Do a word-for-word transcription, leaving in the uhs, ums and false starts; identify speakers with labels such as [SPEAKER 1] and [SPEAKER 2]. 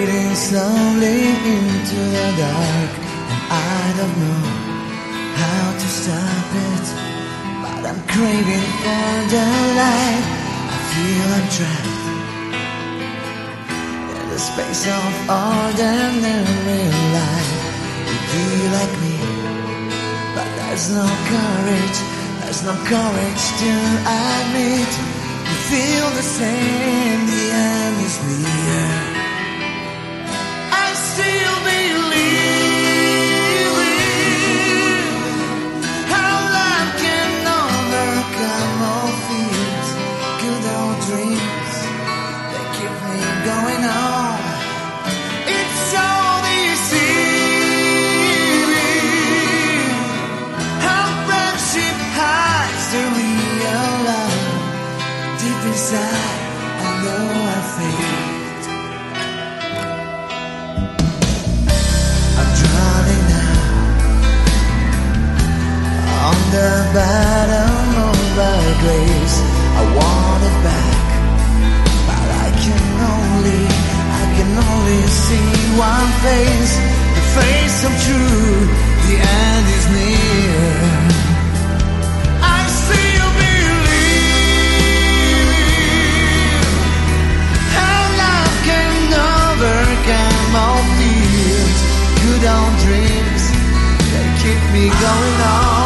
[SPEAKER 1] fading slowly into the dark, and I don't know how to stop it, but I'm craving for the light. I feel I'm trapped in the space of ordinary life. If you like me, but there's no courage, there's no courage to admit you feel the same, the end is near. I still believe in how love can overcome all fears, good old dreams, they keep me going on. It's all deceiving how friendship hides the real love. Deep inside, I know I failed. I'm drowning now on the bottom of my grace. I want it back, but I can only, I can only see one face, the face of truth. The end is near. I still believe how love can overcome all fears, good old dreams, they keep me going on.